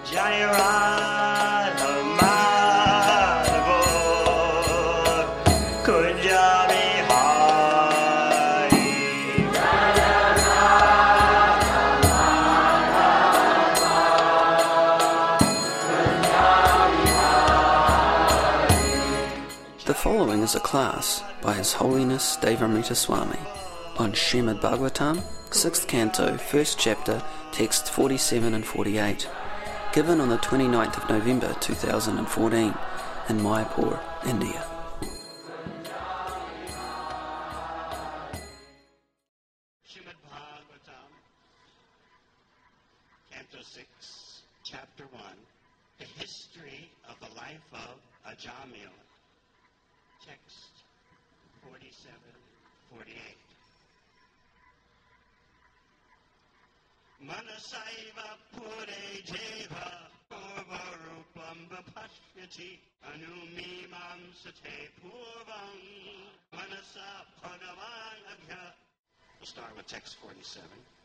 Jai Radha Madhava Kunja Bihari. The following is a class by His Holiness Devamrita Swami on Srimad Bhagavatam, 6th Canto, 1st Chapter, texts 47 and 48, given on the 29th of November 2014 in Mayapur, India. Srimad Bhagavatam, Canto 6, Chapter 1, the history of the life of Ajamila. Text 47-48. Manasaiva pure jeva purva rupam vapashyati anumimam sate purvam manasa bhagavan agya. We'll start with text 47.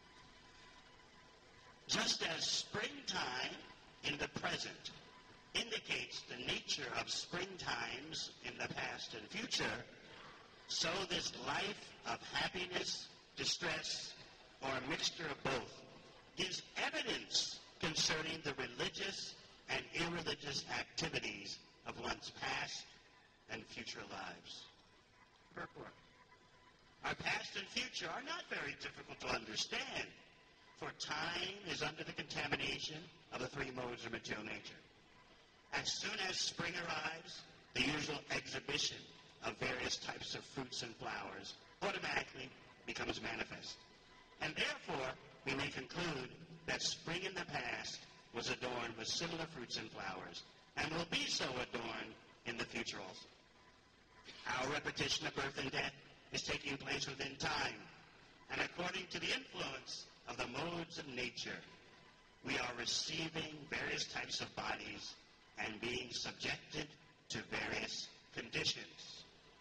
Just as springtime in the present indicates the nature of springtimes in the past and future, so this life of happiness, distress, or a mixture of both gives evidence concerning the religious and irreligious activities of one's past and future lives. Purport. Our past and future are not very difficult to understand, for time is under the contamination of the three modes of material nature. As soon as spring arrives, the usual exhibition of various types of fruits and flowers automatically becomes manifest. And therefore, we may conclude that spring in the past was adorned with similar fruits and flowers, and will be so adorned in the future also. Our repetition of birth and death is taking place within time, and according to the influence of the modes of nature, we are receiving various types of bodies and being subjected to various conditions.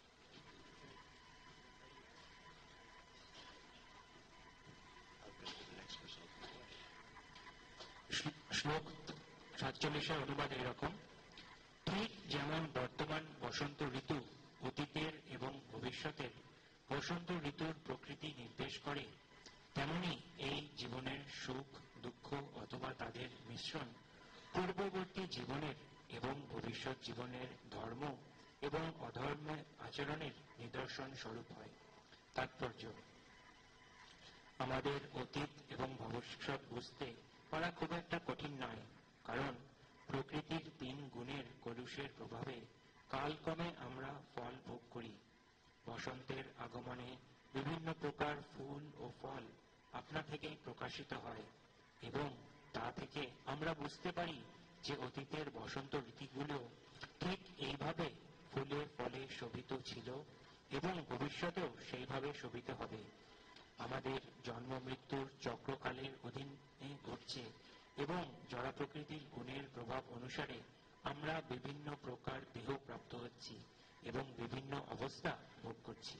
শ্লোক 47 অনুবাদ এরকম: ঠিক যেমন বর্তমান বসন্ত ঋতু অতীতের এবং ভবিষ্যতের বসন্ত ঋতুর প্রকৃতি নির্দেশ করে, তেমনি এই জীবনের সুখ দুঃখ অথবা তাদের মিশ্রণ পূর্ববর্তী জীবনের এবং ভবিষ্যৎ জীবনের ধর্ম এবং অধর্মের আচরণের নিদর্শন স্বরূপ হয়। তাৎপর্য: আমাদের অতীত এবং ভবিষ্যৎ বুঝতে পারা খুব একটা কঠিন নয়, কারণ প্রকৃতির তিন গুণের কলুষের প্রভাবে কালক্রমে আমরা ফল ভোগ করি। বসন্তের আগমনে বিভিন্ন প্রকার ফুল ও ফল আপনা থেকেই প্রকাশিত হয়, এবং তা থেকে আমরা বুঝতে পারি যে অতীতের বসন্ত ঋতুগুলো ঠিক এইভাবে ফুলে ফলে শোভিত ছিল এবং ভবিষ্যতেও সেইভাবে শোভিত হবে। আমাদের জন্ম মৃত্যুর চক্রকালের অধীনে ঘটছে এবং জড় প্রকৃতির গুণের প্রভাব অনুসারে আমরা বিভিন্ন প্রকার দেহ প্রাপ্ত হচ্ছি এবং বিভিন্ন অবস্থা ভোগ করছি।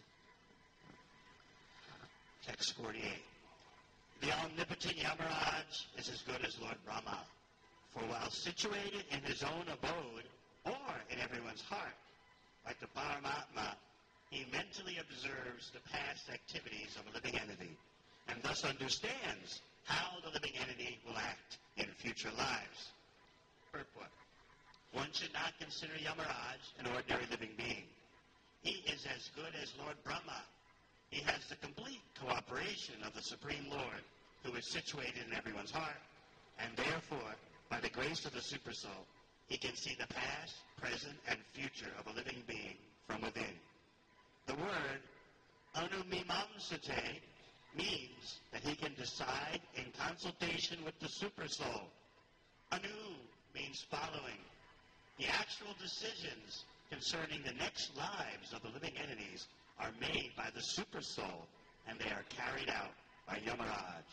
Text 48. The omnipotent Yamaraj is as good as Lord Brahma, for while situated in his own abode or in everyone's heart, like the Paramatma, he mentally observes the past activities of a living entity and thus understands how the living entity will act in future lives. Purport. One should not consider Yamaraj an ordinary living being. He is as good as Lord Brahma. He has the complete cooperation of the Supreme Lord, who is situated in everyone's heart, and therefore, by the grace of the Supersoul, he can see the past, present, and future of a living being from within. The word anumimamsate means that he can decide in consultation with the Supersoul. Anu means following. The actual decisions concerning the next lives of the living entities are made by the Supersoul, and they are carried out by Yamaraj.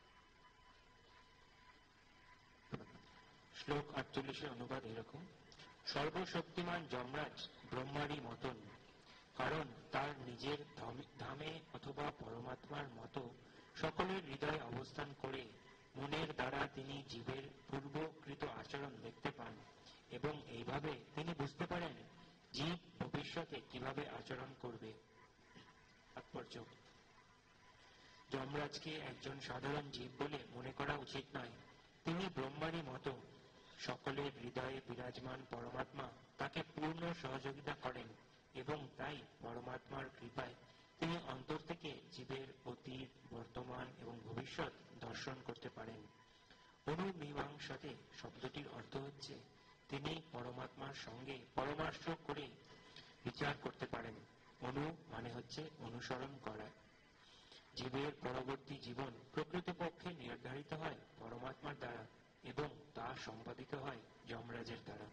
শ্লোক 48 অনুবাদ এরকম: সর্বশক্তিমান যমরাজ ব্রহ্মারই মতন, কারণ তার নিজের ধামে অথবা পরমাত্মার মতো সকলের হৃদয়ে অবস্থান করে মনের দ্বারা তিনি জীবের পূর্বকৃত আচরণ দেখতে পান এবং এইভাবে তিনি বুঝতে পারেন জীব ভবিষ্যতে কিভাবে আচরণ করবে। তাৎপর্য: যমরাজকে একজন সাধারণ জীব বলে মনে করা উচিত নয়। তিনি ব্রহ্মারই মতো। সকলের হৃদয়ে বিরাজমান পরমাত্মা তাকে পূর্ণ সহযোগিতা করেন এবং তাই পরমাত্মার কৃপায় তিনি অন্তর থেকে জীবের অতীত, বর্তমান এবং ভবিষ্যৎ দর্শন করতে পারেন। অনুমীমাংসাতে শব্দটির অর্থ হচ্ছে তিনি পরমাত্মার সঙ্গে পরামর্শ করে বিচার করতে পারেন। অনু মানে হচ্ছে অনুসরণ করা। জীবের পরবর্তী জীবন প্রকৃতপক্ষে নির্ধারিত হয় পরমাত্মার দ্বারা এবং তা সম্পাদিত হয় যমরাজের দ্বারা।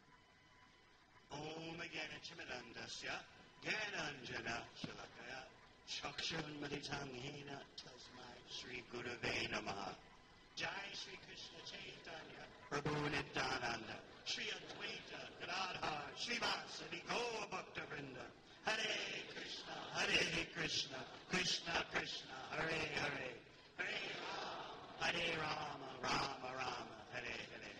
Om Gyanachimidandasya Gyananjana Shalakaya Chakshurunmaditam Hina Tasmai Shri Gurave Namaha. Jai Shri Krishna Chaitanya Prabhu Nityananda Shri Advaita Gadadhar Srivasadi Gaur Bhakta Vrinda Hare Krishna Krishna Krishna Hare Hare Hare Rama Rama Rama Hare Hare.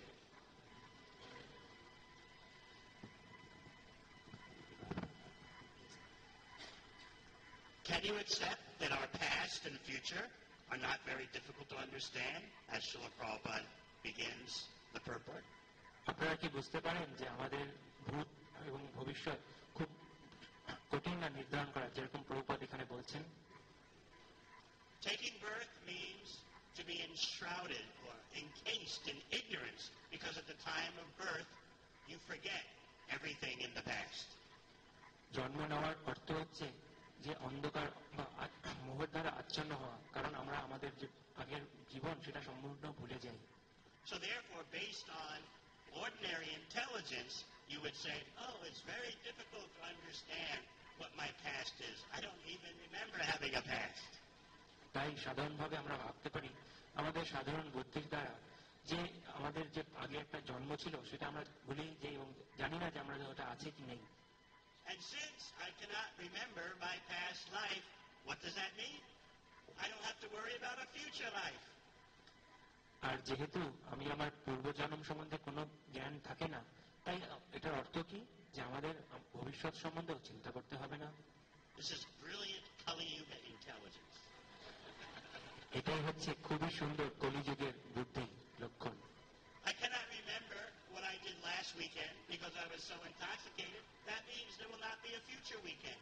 Can you accept that our past and future are not very difficult to understand, as Srila Prabhupada begins the purport? আপনারা কি বুঝতে পারেন যে আমাদের ভূত এবং ভবিষ্যৎ খুব কঠিন না নির্ধারণ করা, যেরকম প্রভুপাদ এখানে বলছেন? Taking birth means to be enshrouded or encased in ignorance, because at the time of birth you forget everything in the past. জন্ম নেওয়ার অর্থ হচ্ছে যে অন্ধকার বা মোহের দ্বারা আচ্ছন্ন হওয়া, কারণ আমরা আমাদের যে আগের জীবন সেটা সম্পূর্ণ ভুলে যাই। So therefore, based on ordinary intelligence, you would say, oh, it's very difficult to understand what my past is. I don't even remember having a past. তাই সাধারণভাবে আমরা ভাবতে পারি আমাদের সাধারণ বুদ্ধির দ্বারা যে আমাদের যে আগে একটা জন্ম ছিল সেটা আমরা ভুলে যাই এবং জানি না যে আমরা ওটা আছে কি নেই। And since I cannot remember my past life, what does that mean? I don't have to worry about a future life. আর যেহেতু আমি আমার পূর্বজন্ম সম্বন্ধে কোনো জ্ঞান থাকে না, তাই এটার অর্থ কি যে আমাদের ভবিষ্যৎ সম্বন্ধেও চিন্তা করতে হবে না। This is brilliant Kali Yuga intelligence. এটাই হচ্ছে খুবই সুন্দর কলিযুগের বুদ্ধি লক্ষণ। I cannot remember what I did last weekend because I was so intoxicated. That means there will not be a future weekend.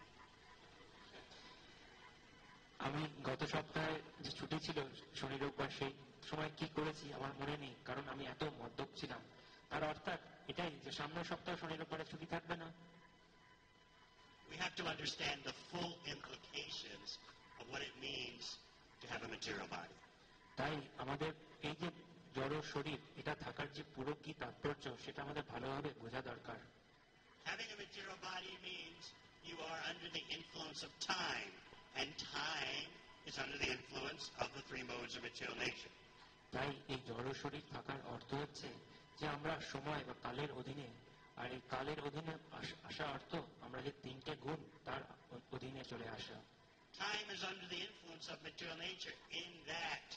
আমি গত সপ্তাহে যে ছুটি ছিল শনি রোববার, সেই সময় কি করেছি আমার মনে নেই, কারণ আমি এত মদ্যপ ছিলাম। তার অর্থাৎ এটাই যে সামনের সপ্তাহ শনি রোববারে ছুটি থাকবে না। We have to understand the full implications of what it means to have a material body. তাই আমাদের এই যে জড় শরীর এটা থাকার যে পুরো কি তাৎপর্য সেটা আমাদের ভালোভাবে বোঝা দরকার। Having a material body means you are under the influence of time, and time is under the influence of the three modes of material nature. তাই এই জড় শরীর থাকার অর্থ হচ্ছে যে আমরা সময় বা কালের অধীনে, আর এই কালের অধীনে আসা অর্থ আমরা যে তিনটে গুণ তার অধীনে চলে আসা। Time is under the influence of material nature in that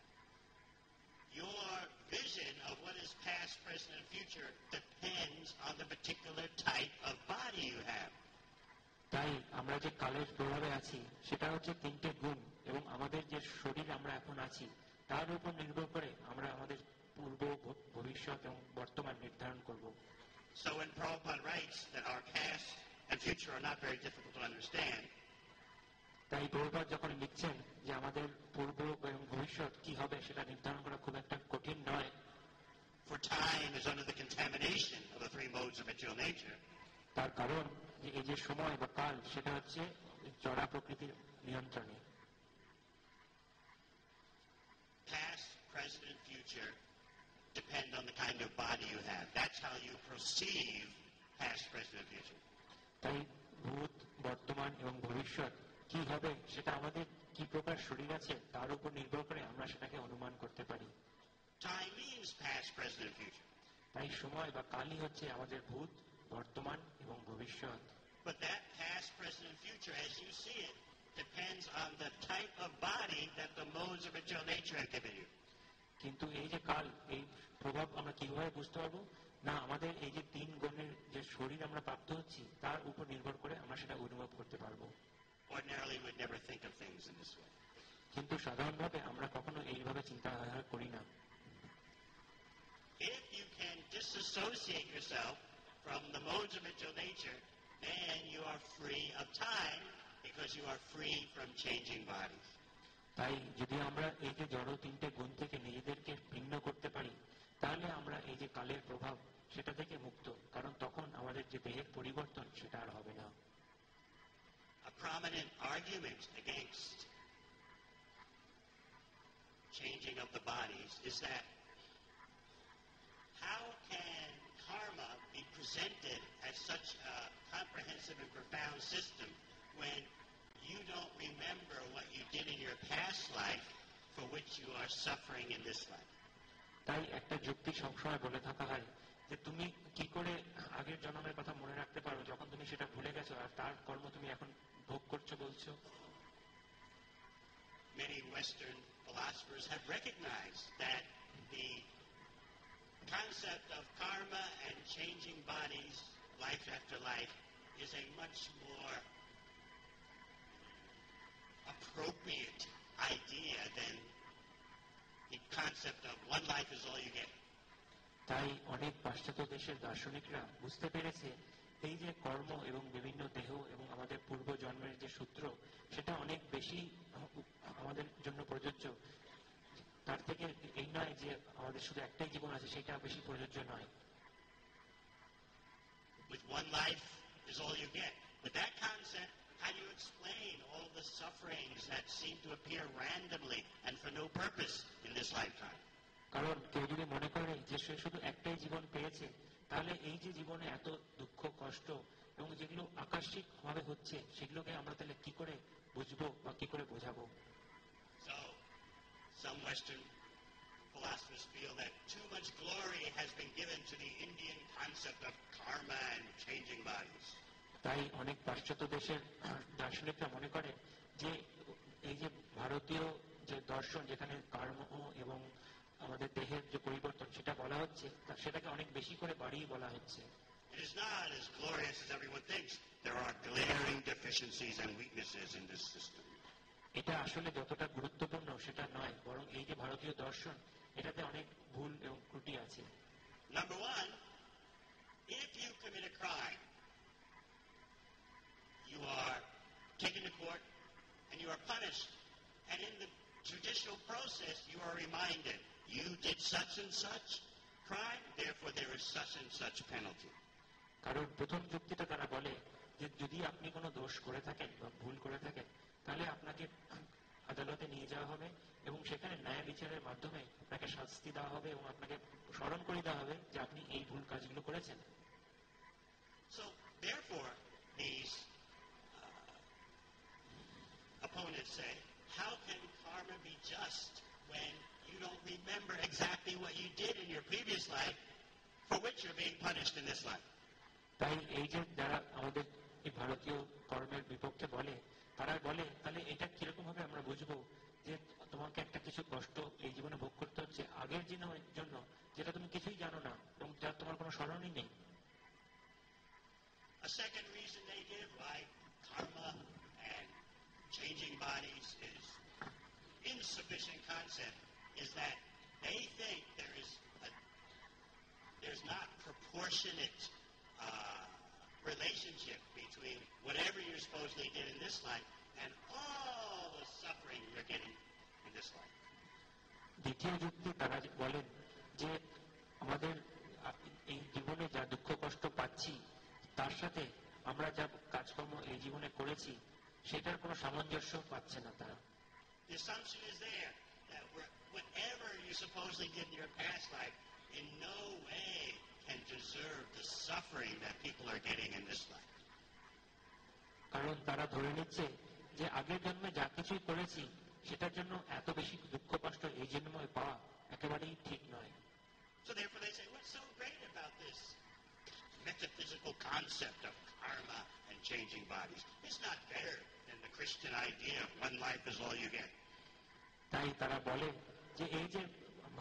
your vision of what is past, present, and future depends on the particular type of body you have. তাই আমরা যে কালের প্রভাবে আছি সেটা হচ্ছে তিনটে গুণ, এবং আমাদের যে শরীর আমরা এখন আছি তার উপর নির্ভর করে আমরা আমাদের পূর্ব, ভবিষ্যৎ এবং বর্তমান নির্ধারণ করব। So when Prabhupada writes that our past and future are not very difficult to understand, তাই প্রভুপাদ যখন লিখছেন যে আমাদের পূর্ব এবং ভবিষ্যৎ কি হবে সেটা নির্ধারণ করা খুব একটা কঠিন নয়, for time is under the contamination of the three modes of material nature. তার কারণ যে এই যে সময় বা কাল সেটা হচ্ছে জড়া প্রকৃতির নিয়ন্ত্রণে। Past, present, and future depend on the kind of body you have. That's how you perceive past, present, and future. তাই ভূত, বর্তমান এবং ভবিষ্যৎ কি হবে সেটা আমাদের কি প্রকার শরীর আছে তার উপর নির্ভর করে আমরা সেটাকে অনুমান করতে পারি। Time means past, present, and future. তাই সময় বা কালই হচ্ছে আমাদের ভূত, বর্তমান এবং ভবিষ্যৎ। But that past, present, and future, as you see it, depends on the type of body that the modes of material nature have given you. কিন্তু এই যে কাল, এই প্রভাব আমরা কিভাবে বুঝতে পারবো? না, আমাদের এই যে 3 গুণের যে শরীর আমরা প্রাপ্ত হচ্ছি তার উপর নির্ভর করে আমরা সেটা অনুভব করতে পারবো। Ordinarily, we'd never think of things in this way. কিন্তু সাধারণভাবে আমরা কখনো এইভাবে চিন্তাধারা করি না। If you can disassociate yourself from the modes of mental nature, then you are free of time because you are free from changing bodies. তাই যদি আমরা এই যে জড় 3টে গুণ থেকে নিজেদেরকে ভিন্ন করতে পারি, তাহলে আমরা এই যে কালের প্রভাব সেটা থেকে মুক্ত, কারণ তখন আমাদের যে দেহের পরিবর্তন সেটা আর হবে না। A prominent argument against changing of the bodies is that how can karma be presented as such a comprehensive and profound system when you don't remember what you did in your past life for which you are suffering in this life? তাই একটা যুক্তি সবসময় বলে থাকা হয় যে তুমি কি করে আগের জন্মের কথা মনে রাখতে পারো যখন তুমি সেটা ভুলে গেছো আর তার কর্ম তুমি এখন ভোগ করছো বলছো। Many Western philosophers have recognized that the concept of karma and changing bodies, life after life, is a much more appropriate idea than the concept of one life is all you get. তাই অনেক পাশ্চাত্য দেশের দার্শনিকরা বুঝতে পেরেছে এই যে কর্ম এবং বিভিন্ন দেহ এবং আমাদের পূর্ব জন্মের যে সূত্র সেটা অনেক বেশি আমাদের জন্য প্রযোজ্য। তার থেকে এই নয় যে আমাদের শুধু একটাই জীবন আছে, সেটা বেশি প্রযোজ্য নয়। With one life is all you get. With that concept, how do you explain all the sufferings that seem to appear randomly and for no purpose in this lifetime? কারণ কেউ যদি মনে করে যে সে শুধু একটাই জীবন পেয়েছে, তাহলে এই যে জীবনে এত দুঃখ কষ্ট এবং যেগুলো আকস্মিক ভাবে হচ্ছে সেগুলোকে আমরা তাহলে কি করে বুঝবো বা কি করে বোঝাবো? So, some Western philosophers feel that too much glory has been given to the Indian concept of karma and changing bodies. তাই অনেক পাশ্চাত্য দেশের দার্শনিকরা মনে করে যে এই যে ভারতীয় যে দর্শন যেখানে কর্ম এবং আমাদের দেহের যে পরিবর্তন সেটা বলা হচ্ছে সেটাকে অনেক বেশি করে বাড়িয়ে বলা হচ্ছে। It is not as glorious as everyone thinks. There are glaring deficiencies and weaknesses in this system. এটা আসলে যতটা গুরুত্বপূর্ণ সেটা নয়, বরং এই যে ভারতীয় দর্শন এটাতে অনেক ভুল এবং ত্রুটি আছে। Number one, if you commit a crime, you are taken to court and you are punished. And in the judicial process, you are reminded, you did such and such crime, therefore there is such and such penalty. কারণ প্রথম যুক্তিটা তারা বলে যে যদি আপনি কোনো দোষ করে থাকেন বা ভুল করে থাকেন তাহলে আপনাকে আদালতে নিয়ে যাওয়া হবে এবং সেখানে ন্যায় বিচারের মাধ্যমে আপনাকে শাস্তি দেওয়া হবে এবং আপনাকে স্মরণ করে দেওয়া হবে যে আপনি এই ভুল কাজগুলো করেছেন। So therefore, these opponents say, how can karma be just when you don't remember exactly what you did in your previous life for which you're being punished in this life? তাই এই যে যারা আমাদের এই ভারতীয় কর্মের বিপক্ষে বলে তারা বলে তাহলে এটা কিরকম ভাবে আমরা বুঝবো যে তোমাকে একটা কিছু কষ্ট এই জীবনে ভোগ করতে হচ্ছে আগের জীবনের জন্য যেটা তুমি কিছুই জানো না এবং যার তোমার কোনো স্মরণই নেই। A second reason they give why karma and changing bodies is insufficient concept is that they think there's not proportionate relationship between whatever you supposedly did in this life and all the suffering you're getting in this life. দ্বিতীয় যুক্তি তারা বলেন যে আমাদের এই জীবনে যা দুঃখ কষ্ট পাচ্ছি তার সাথে আমরা যা কাজকর্ম এই জীবনে করেছি সেটার কোনো সামঞ্জস্য পাচ্ছে না তারা। The assumption is there that whatever you supposedly did in your past life in no way can deserve the suffering that people are getting in this life. কারণ তারা ধরে নিচ্ছে যে আগের জন্মে যা কিছুই করেছি সেটার জন্য এত বেশি দুঃখ কষ্ট এই জন্মে পাওয়া একেবারেই ঠিক নয়। So therefore they say, what's so great about this metaphysical concept of karma and changing bodies? It's not better than the Christian idea of one life is all you get. তাই তারা বলে যে এই যে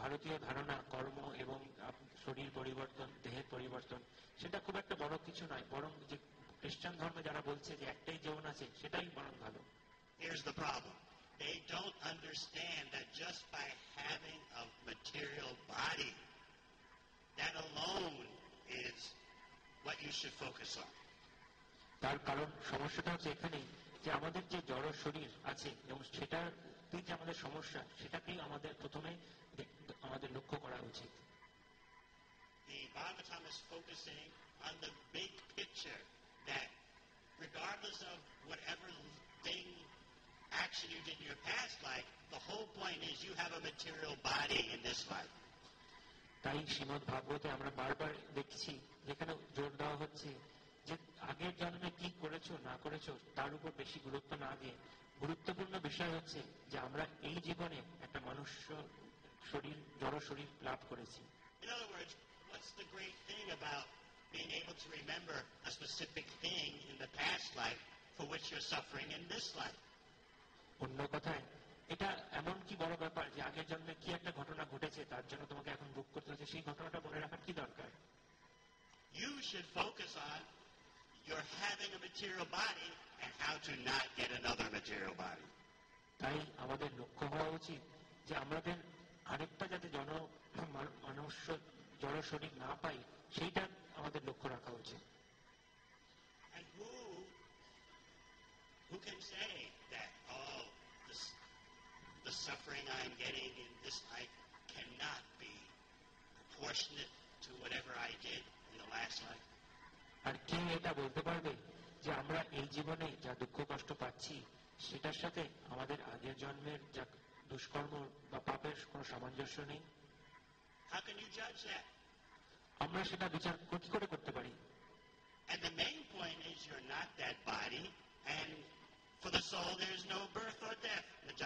ভারতীয় ধারণা কর্ম এবং শরীর পরিবর্তন, দেহের পরিবর্তন, সেটা খুব একটা বড় কিছু নয়, বরং যে খ্রিস্টান ধর্মে যারা বলছে যে একটাই জীবন আছে, সেটাই বরং ভালো। Here's the problem. They don't understand that just by having a material body, that alone is what you should focus on. তার কারণ সমস্যাটা হচ্ছে এখানেই যে আমাদের যে জড় শরীর আছে এবং সেটাতেই যে আমাদের সমস্যা, সেটাকেই আমাদের প্রথমে আমাদের লক্ষ্য করা উচিত। The Bhagavatam is focusing on the big picture that regardless of whatever thing, action you did in your past life, the whole point is you have a material body in this life. তাই শ্রীমদ্ ভাগবতে আমরা বারবার দেখছি যেখানে জোর দেওয়া হচ্ছে যে আগের জন্মে কি করেছো না করেছো তার উপর বেশি গুরুত্ব না দিয়ে গুরুত্বপূর্ণ বিষয় হচ্ছে যে আমরা এই জীবনে একটা মনুষ্য শরীর, জড় শরীর লাভ করেছি। In other words, what's the great thing about being able to remember a specific thing in the past life for which you're suffering in this life? অন্য কথায় এটা এমন কি বড় ব্যাপার যে আগের জন্মে কি একটা ঘটনা ঘটেছে তার জন্য তোমাকে এখন ভোগ করতে হচ্ছে, সেই ঘটনাটা মনে রাখার কি দরকার? You should focus on your having a material body and how to not get another material body. তাই আমাদের লক্ষ্য হওয়া উচিত যে আমাদের আরেকটা যাতে মানুষ জড় শরীর না পাই, সেইটা আমাদের লক্ষ্য রাখা উচিত। And who can say that, oh, the suffering I'm getting in this life cannot be proportionate to whatever I did in the last life? আর কে এটা বলতে পারবে যে আমরা এই জীবনে যা দুঃখ কষ্ট পাচ্ছি সেটার সাথে আমাদের আগের জন্মের যা দুষ্কর্ম বা পাপের কোনো সামঞ্জস্য নেই? How can you judge that? আমরা সেটা বিচার কি করে করতে পারি? And the main point is you're not that body, and for the soul there's no birth or death.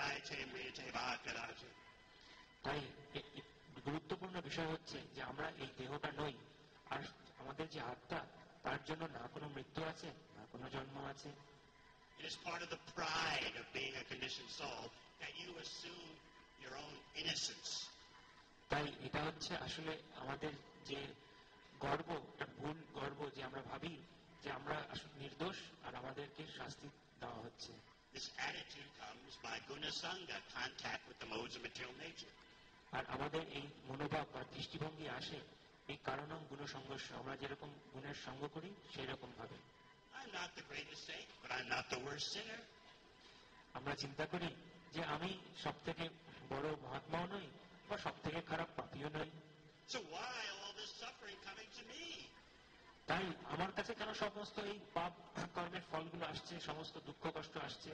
তাই গুরুত্বপূর্ণ বিষয় হচ্ছে যে আমরা এই দেহটা নই, আর আমাদের যে আত্মা তার জন্য না কোনো মৃত্যু আছে না কোনো জন্ম আছে। It is part of the pride of being a conditioned soul that you assume your own innocence. তাই এটা হচ্ছে আসলে আমাদের যে গর্ব, একটা ভুল গর্ব, যে আমরা ভাবি যে আমরা আসলে নির্দোষ আর আমাদেরকে শাস্তি দেওয়া হচ্ছে। This attitude comes by guna sangha, contact with the modes of material nature. আর আমাদের এই মনোভাব বা দৃষ্টিভঙ্গি আসে এই কারণম গুণ সংঘর্ষ, আমরা যেরকম গুণের সঙ্গ করি সেই রকম ভাবে। I'm not the greatest saint, but I'm not the worst sinner. আমরা চিন্তা করি যে আমি সব থেকে বড় মহাত্মাও নই বা সব থেকে খারাপ পাপীও নই। So why all this suffering coming to me? তাই আমার কাছে কেন সমস্ত এই পাপ কর্মের ফলগুলো আসছে, সমস্ত দুঃখ কষ্ট আসছে?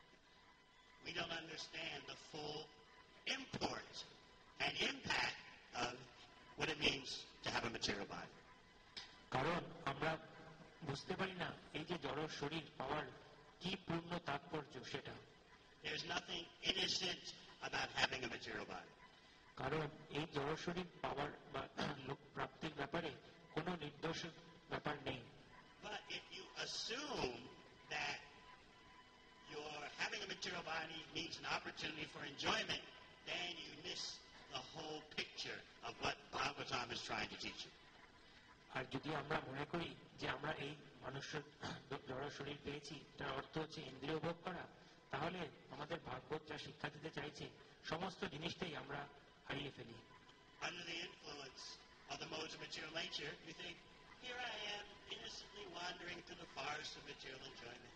We don't understand the full import and impact of what it means to have a material body. কারণ আমরা বুঝতে পারি না এই যে জড় শরীর পাওয়ার কি পূর্ণ তাৎপর্য সেটা। There's nothing innocent about having a material body. কারণ এই জড় শরীর পাওয়ার বা প্রাপ্তির ব্যাপারে কোনো নির্দোষ ব্যাপার নেই। But if you assume that your having a material body means an opportunity for enjoyment, then you miss the whole picture of what Bhagavatam is trying to teach you. আর যদি আমরা মনে করি যে আমরা এই মানুষের জড় শরীর পেয়েছি, তার অর্থ হচ্ছে ইন্দ্রিয় ভোগ করা, তাহলে আমাদের ভাগবত যা শিক্ষা দিতে চাইছে সমস্ত জিনিসটাই আমরা হারিয়ে ফেলি। Under the influence of the modes of material nature, you think, here I am innocently wandering through the forest of material enjoyment.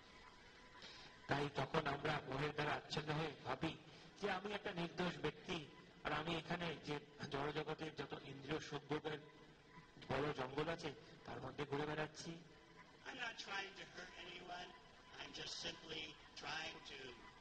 তাই তখন আমরা মোহের দ্বারা আচ্ছন্ন হয়ে ভাবি যে আমি একটা নির্দোষ ব্যক্তি, আর আমি এখানে যে জড় জগতের যত ইন্দ্রিয় সুখ ভোগের বড় জঙ্গল আছে তার মধ্যে ঘুরে বেড়াচ্ছি। I'm not trying to hurt anyone. I'm just simply trying to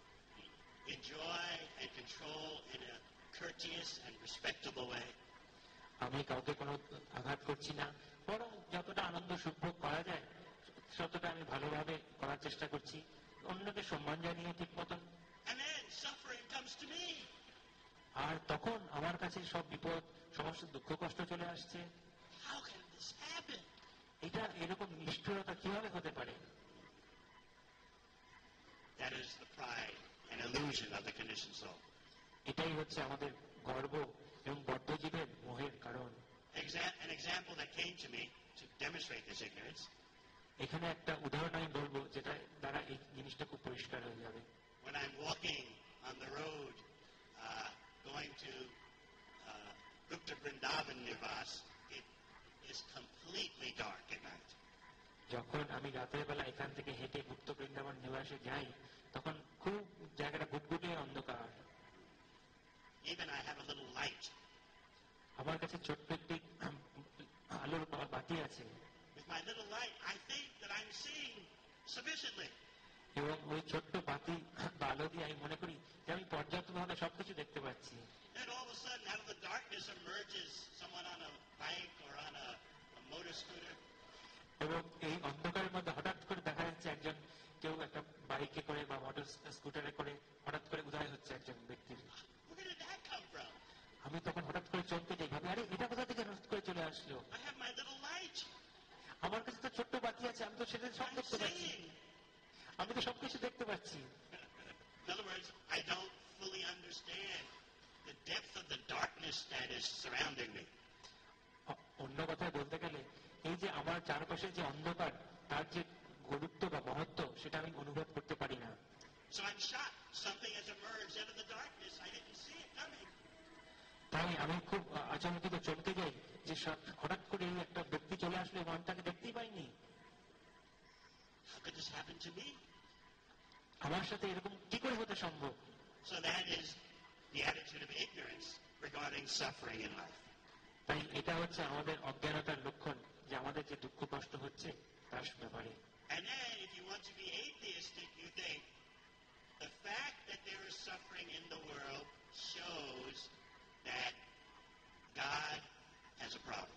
enjoy and control in a courteous and respectable way. আমি কাউকে কোনো আঘাত করছি না, বরং যতটা আনন্দ সুখ ভোগ করা যায় ততটা আমি ভালোভাবে করার চেষ্টা করছি, অন্যকে সম্মান জানিয়ে ঠিক মতন। And then suffering comes to me. আর তখন আমার কাছে সব বিপদ, সমস্ত দুঃখ কষ্ট চলে আসছে। How can this happen? এটা এরকম নিষ্ঠুরতা কিভাবে হতে পারে? That is the pride and illusion of the conditioned soul. এটাই হচ্ছে আমাদের গর্ব এবং বদ্ধজীবের মোহের কারণ। An example that came to me to demonstrate this ignorance. এখানে একটা উদাহরণ আমি বলবো যেটা দ্বারা এই জিনিসটা খুব পরিষ্কার হয়ে যাবে। When I'm walking on the road, going to Gupta Vrindavan Nivas, it is completely dark at night. যখন আমি রাতের বেলা এখান থেকে হেঁটে গুপ্ত বৃন্দাবন নিবাসে যাই তখন খুব জায়গাটা গুটগুটে অন্ধকার। Even I have a little light. আমার কাছে ছোট্ট একটি আলোর বাতি আছে। With my little light, I think that I'm seeing sufficiently. এবং ওই ছোট্ট বাতি বা আলো দিয়ে আমি মনে করি যে আমি পর্যাপ্তভাবে সবকিছু দেখতে পাচ্ছি। Then all of a sudden, out of the darkness emerges someone on a bike or on a motor scooter. এবং এই অন্ধকারের মধ্যে হঠাৎ করে দেখা যাচ্ছে একজন কেউ একটা বাইকে করে বা মোটর স্কুটারে করে হঠাৎ করে উদয় হচ্ছে একজন ব্যক্তির। Where did that come from? আমি তখন হঠাৎ করে চমকে যাই, ভাবি আরে এটা কোথা থেকে হঠাৎ করে চলে আসলো? I have my little light. আমার কাছে তো ছোট্ট বাতি আছে, আমি তো সেটা সব I'm দেখতে পাচ্ছি, seeing. আমি তো সবকিছু দেখতে পাচ্ছি। In other words, I don't fully understand the depth of the darkness that is surrounding me. অন্য কথায় বলতে গেলে এই যে আমার চারপাশে যে অন্ধকার তার যে গুরুত্ব বা মহত্ব সেটা আমি অনুভব করতে পারি না। So I'm shocked. Something has emerged out of the darkness. I didn't see it coming. তাই আমি খুব আচমকিত চমকে যাই যে হঠাৎ করে এই একটা ব্যক্তি চলে আসলো এবং আমি তাকে দেখতেই পাইনি। How could this happen to me? আমার সাথে এরকম কি করে হতে সম্ভব? So that is the attitude of ignorance regarding suffering in life. তাই এটা হচ্ছে আমাদের অজ্ঞানতার লক্ষণ যে আমাদের যে দুঃখ কষ্ট হচ্ছে তার ব্যাপারে। And then if you want to be atheistic, you think the fact that there is suffering in the world shows that God has a problem.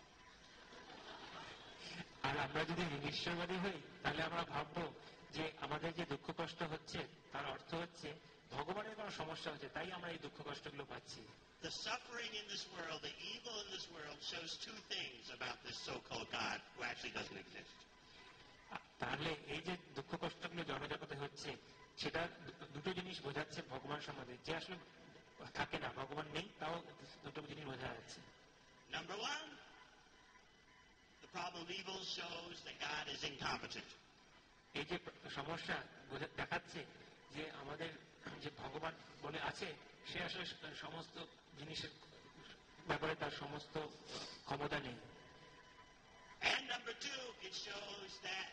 আর আমরা যদি নিরীশ্বরবাদী হই তাহলে আমরা ভাববো যে আমাদের যে দুঃখ কষ্ট হচ্ছে তার অর্থ হচ্ছে ভগবানের কোনো সমস্যা হচ্ছে, তাই আমরা এই দুঃখ কষ্টগুলো পাচ্ছি। The suffering in this world, the evil in this world shows two things about this so-called God who actually doesn't exist. তাহলে এই যে দুঃখ কষ্টগুলো জনজগতে হচ্ছে সেটা দুটো জিনিস বোঝাচ্ছে ভগবান সম্বন্ধে, যে আসলে থাকে না, ভগবান নেই, তাও দুটো জিনিস বোঝা যাচ্ছে। Number one, the problem of evil shows that God is incompetent. এই যে সমস্যা দেখাচ্ছে যে আমাদের যে ভগবান বলে আছে সে আসলে সমস্ত জিনিসের ব্যাপারে তার সমস্ত ক্ষমতা নেই। And number two, it shows that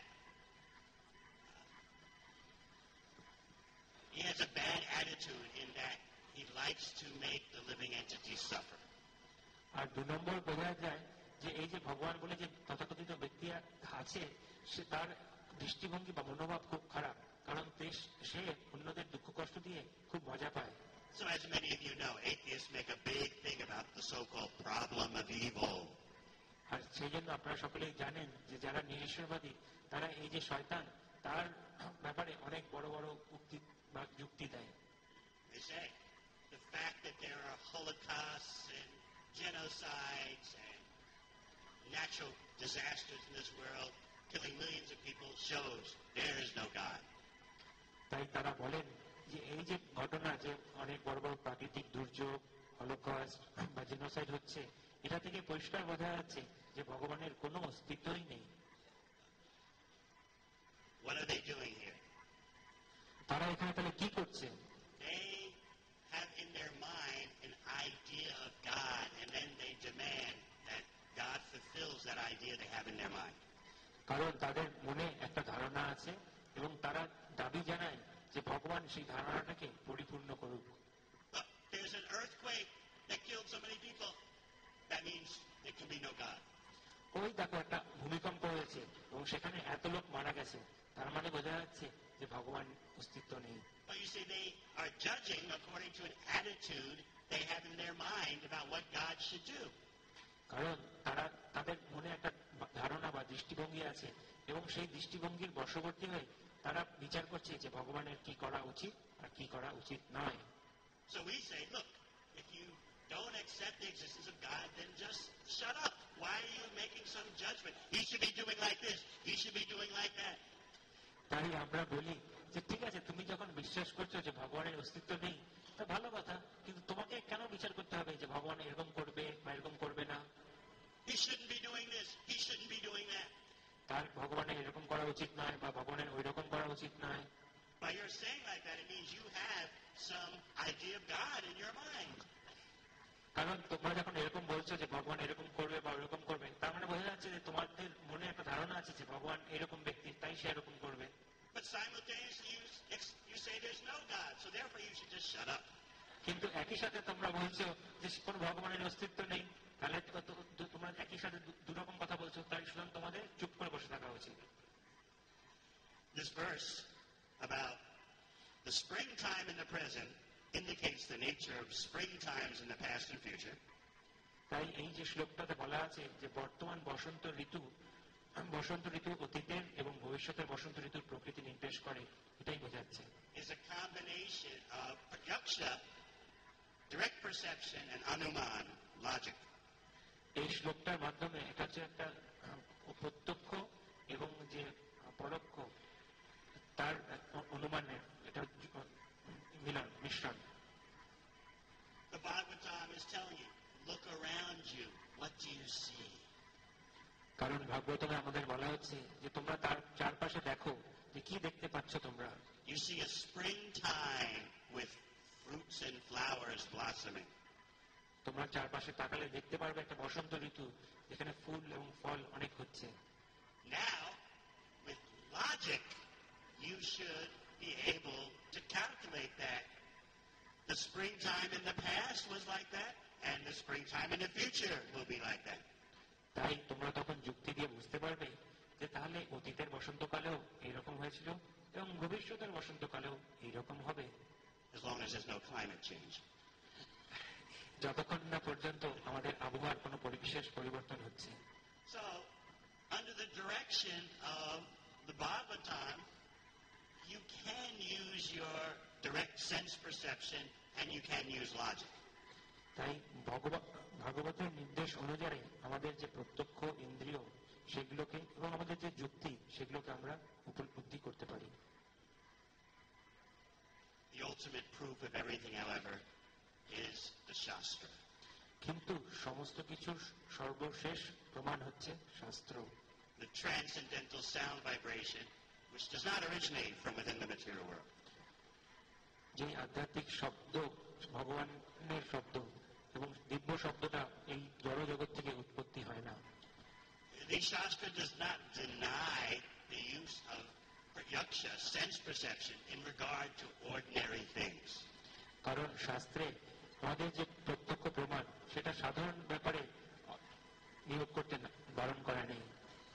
he has a bad attitude in that he likes to make the living entities suffer. আর 2 নম্বর বোঝা যায় যে এই যে ভগবান বলে যে তথাকথিত ব্যক্তি আছে সে তার দৃষ্টিভঙ্গি বা মনোভাব খুব খারাপ, কারণ সে অন্যদের দুঃখ কষ্ট দিয়ে খুব মজা পায়। So as many of you know, atheists make a big thing about the so-called problem of evil. আর সেই জন্য আপনারা সকলেই জানেন যে যারা নিরীশ্বরবাদী তারা এই যে শয়তান তার ব্যাপারে অনেক বড় বড় উক্তি বা যুক্তি দেয়। They say the fact that there are holocausts and genocides and natural disasters in this world, killing millions of people, shows there is no God. তাই তারা বলেন যে এই যে ঘটনা যে অনেক বড় বড় প্রাকৃতিক দুর্যোগ, হলোকস্ট বা জেনোসাইড হচ্ছে, এটা থেকে পরিষ্কার বোঝা যাচ্ছে যে ভগবানের কোনো অস্তিত্বই নেই। What are they doing here? তারা এখানে তাহলে কি করছে? They have in their mind an idea of God, and then they demand that God fulfills that idea they have in their mind. কারণ তাদের মনে একটা ধারণা আছে এবং তারা দাবি জানায় যে ভগবান সেই ধারণাটাকে পরিপূর্ণ করুক। Look, there's an earthquake that killed so many people. That means there can be no God. ওই দেখো একটা ভূমিকম্প হয়েছে এবং সেখানে এত লোক মারা গেছে, তার মানে বোঝা যাচ্ছে যে ভগবান অস্তিত্ব নেই। But you see, they are judging according to an attitude they have in their mind about what God should do. কারণ তারা তাদের মনে একটা ধারণা বা দৃষ্টিভঙ্গি আছে এবং সেই দৃষ্টিভঙ্গির বশবর্তী হয়ে তারা বিচার করছে যে ভগবানের কি করা উচিত আর কি করা উচিত নয়। So we say, look, if you don't accept the existence of God, then just shut up. Why are you making some judgment? He should be doing like this. He should be doing like that. তাই আমরা বলি যে ঠিক আছে, তুমি যখন বিশ্বাস করছো যে ভগবানের অস্তিত্ব নেই তা ভালো কথা, কিন্তু তোমাকে কেন বিচার করতে হবে যে ভগবান এরকম করবে He shouldn't be doing this. He shouldn't be doing that. তার ভগবানের এরকম করা উচিত নয় বা ভগবানের ওই রকম করা উচিত নয়। By your saying like that, it means you have some idea of God in your mind. কারণ তোমরা যখন এরকম বলছো যে ভগবান এরকম করবে বা ওরকম করবে, তার মানে বোঝা যাচ্ছে যে তোমাদের মনে একটা ধারণা আছে যে ভগবান এরকম ব্যক্তি, তাই সে এরকম করবে। But simultaneously you say there's no God, so therefore you should just shut up. কিন্তু একই সাথে তোমরা বলছো যে কোন ভগবানের অস্তিত্ব নেই, তাহলে তোমরা একই সাথে দুরকম কথা বলছো, তাই সুতরাং তোমাদের চুপ করে বসে থাকা উচিত। This verse about the springtime in the present indicates the nature of springtimes in the past and future. তাই এই যে শ্লোকটাতে বলা আছে যে বর্তমান বসন্ত ঋতু অতীতের এবং ভবিষ্যতের বসন্ত ঋতুর প্রকৃতি নির্দেশ করে, এটাই বোঝাচ্ছে। Is a combination of pratyaksha, direct perception, and anuman, logic. এই শ্লোকটার মাধ্যমে এটা হচ্ছে একটা প্রত্যক্ষ এবং যে পরোক্ষ তার অনুমানের এটা মিশ্রণ। The Bhagavatam is telling you, look around you. What do you see? কারণ ভাগবতমে আমাদের বলা হচ্ছে যে তোমরা তার চারপাশে দেখো যে কি দেখতে পাচ্ছ তোমরা। You see a springtime with fruits and flowers blossoming. তোমরা চারপাশে তাকালে দেখতে পারবে একটা বসন্ত ঋতু যেখানে ফুল এবং ফল অনেক হচ্ছে। Now, with logic, you should be able to calculate that. The springtime in the past was like that, and the springtime in the future will be like that. তাই তোমরা তখন যুক্তি দিয়ে বুঝতে পারবে যে তাহলে অতীতের বসন্তকালেও এইরকম হয়েছিল এবং ভবিষ্যতের বসন্তকালেও এইরকম হবে। As long as there's no climate change. যতক্ষণ না পর্যন্ত আমাদের আবহাওয়ার কোনো বিশেষ পরিবর্তন হচ্ছে। So, under the direction of the Bhagavatam, you can use your direct sense perception and you can use logic. তাই ভাগবতের নির্দেশ অনুযায়ী আমাদের যে প্রত্যক্ষ ইন্দ্রিয় সেগুলোকে এবং আমাদের যে যুক্তি সেগুলোকে আমরা উপলব্ধি করতে পারি। The ultimate proof of everything, however, is the Shastra. কিন্তু সমস্ত কিছুর সর্বশেষ প্রমাণ হচ্ছে শাস্ত্র। The transcendental sound vibration, which does not originate from within the material world. যে আধ্যাত্মিক শব্দ ভগবানের শব্দ এবং দিব্য শব্দটা এই জড় জগৎ থেকে উৎপত্তি হয় না। The Shastra does not deny the use of pratyaksha, sense perception, in regard to ordinary things. কারণ শাস্ত্রে আমাদের যে প্রত্যক্ষ প্রমাণ সেটা সাধারণ ব্যাপারে নিয়োগ করতে বারণ করা নেই।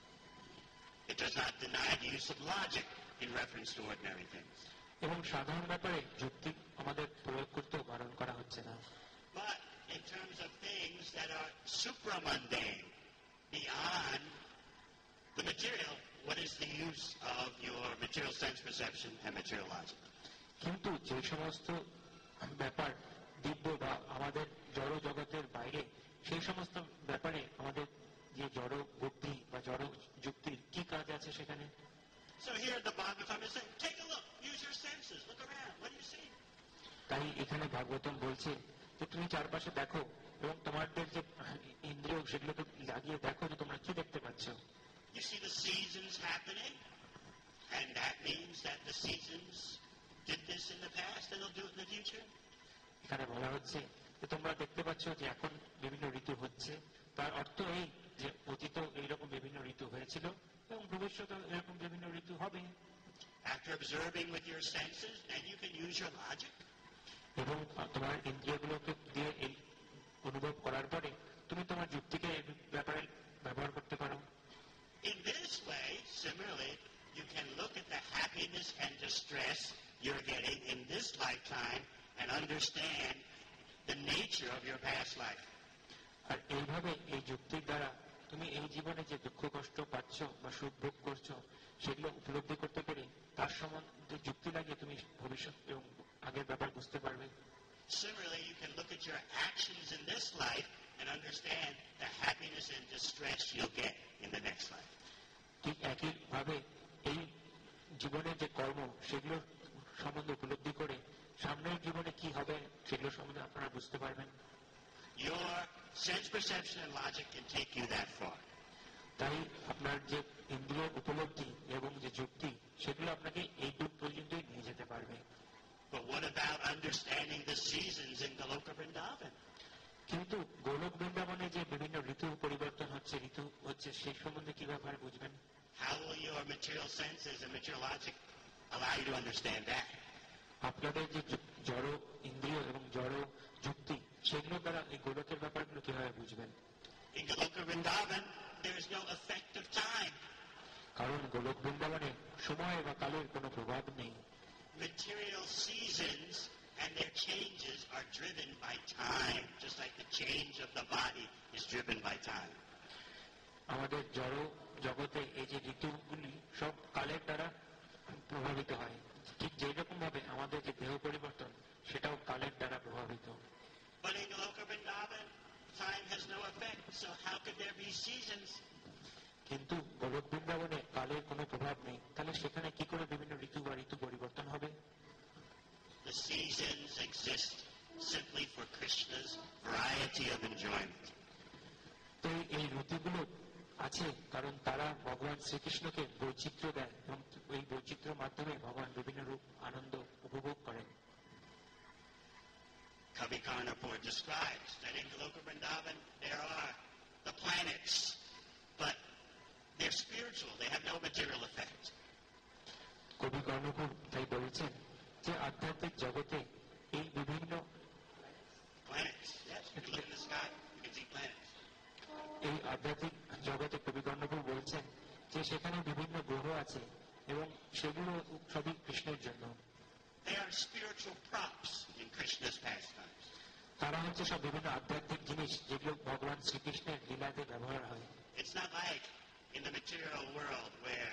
It does not deny the use of logic in reference to ordinary things. এবং সাধারণ ব্যাপারে যুক্তি আমাদের প্রয়োগ করতেও বারণ করা হচ্ছে না। But in terms of things that are supramundane, beyond the material, what is the use of your material sense perception and material logic? কিন্তু যে সমস্ত ব্যাপার দিব্য বা আমাদের জড় জগতের বাইরে সেই সমস্ত ব্যাপারে আমাদের যে জড় বুদ্ধি বা জড় যুক্তির কি কাজ আছে সেখানে? So here the Bhagavatam is saying, take a look, use your senses, look around, what do you see? তাই এখানে ভাগবতম বলছে যে তুমি চারপাশে দেখো এবং তোমাদের যে ইন্দ্রিয় সেগুলোকে লাগিয়ে দেখো যে তোমরা কি দেখতে পাচ্ছ। You see the seasons happening, and that means that the seasons did this in the past and they'll do it in the future. এখানে বলা হচ্ছে যে তোমরা দেখতে পাচ্ছ যে এখন বিভিন্ন ঋতু হচ্ছে, তার অর্থ এই যে অতীত এইরকম বিভিন্ন ঋতু হয়েছিল এবং ভবিষ্যতে এরকম বিভিন্ন ঋতু হবে। After observing with your senses, then you can use your logic. এবং তোমার ইন্দ্রিয়গুলোকে দিয়ে এই অনুভব করার পরে তুমি তোমার যুক্তিকে এই ব্যাপারে ব্যবহার করতে পারো। In this way, similarly, you can look at the happiness and distress you're getting in this lifetime and understand the nature of your past life. আর এইভাবে এই যুক্তির দ্বারা তুমি এই জীবনে যে দুঃখ কষ্ট পাচ্ছ বা সুখ ভোগ করছো সেগুলো উপলব্ধি করতে পেরে তার সম্বন্ধে যুক্তি লাগিয়ে তুমি ভবিষ্যৎ এবং আগের ব্যাপার বুঝতে পারবে। Similarly, you can look at your actions in this life and understand the happiness and distress you'll get in the next life. ঠিক একইভাবে এই জীবনের যে কর্ম সেগুলো সম্বন্ধে উপলব্ধি করে সামনের জীবনে কি হবে সেগুলো সম্বন্ধে আপনারা বুঝতে পারবেন। Your Sense perception and logic can take you that far. তাই আপনার যে ইন্দ্রিয় উপলব্ধি এবং যে যুক্তি সেগুলো আপনাকে এই দূর পর্যন্তই নিয়ে যেতে পারবে। But what about understanding the seasons in Goloka Vrindavan? কিন্তু গোলক বৃন্দাবনে যে বিভিন্ন ঋতু পরিবর্তন হচ্ছে ঋতু হচ্ছে সেই সম্বন্ধে কি ব্যাপারে বুঝবেন? How will your material senses and material logic allow you to understand that? আপনাদের যে জড় ইন্দ্রিয় এবং জড় যুক্তি সেগুলো দ্বারা এই গোলকের ব্যাপারগুলো কিভাবে বুঝবেন? In Goloka Vrindavan, there is no effect of time. কারণ গোলক বৃন্দাবনে সময় বা কালের কোনো প্রভাব নেই। Material seasons and their changes are driven by time, just like the change of the body is driven by time. আমাদের জড় জগতে এই যে ঋতুগুলি সব কালের দ্বারা প্রভাবিত হয়, ঠিক যেই রকম ভাবে আমাদের যে দেহ পরিবর্তন সেটাও কালের দ্বারা প্রভাবিত। But in Goloka Vrindavan, time has no effect, so how could there be seasons? কিন্তু গোলক বৃন্দাবনে কালের কোনো প্রভাব নেই, তাহলে সেখানে কি করে বিভিন্ন ঋতু বা ঋতু পরিবর্তন হবে? The seasons exist simply for Krishna's variety of enjoyment. তো এই ঋতুগুলো আছে কারণ তারা ভগবান শ্রীকৃষ্ণকে বৈচিত্র্য দেয় এবং এই বৈচিত্র্যের মাধ্যমে ভগবান বিভিন্ন রূপ আনন্দ উপভোগ করেন। Kavi Karnapur describes that in Goloka Vrindavan there are the planets, but they're spiritual, they have no material effect. কবি কর্ণপুর তাই বলছেন যে আধ্যাত্মিক জগতে এই বিভিন্ন Planets, yes, you can look in the sky, you can see planets. এই আধ্যাত্মিক জগতে কবি কর্ণপুর বলছেন যে সেখানে বিভিন্ন গ্রহ আছে এবং সেগুলো সবই কৃষ্ণের জন্য। They are spiritual props in Krishna's pastimes. তারা হচ্ছে সব বিভিন্ন আধ্যাত্মিক জিনিস যেগুলো ভগবান শ্রীকৃষ্ণের লীলাতে ব্যবহার হয়। It's not like in the material world where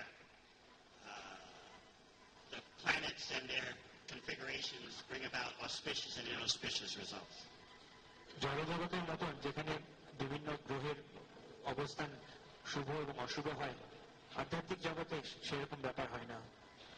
the planets and their configurations bring about auspicious and inauspicious results. জড়জগতের মতন যেখানে বিভিন্ন গ্রহের অবস্থান শুভ এবং অশুভ হয়, আধ্যাত্মিক জগতে সেরকম ব্যাপার হয় না।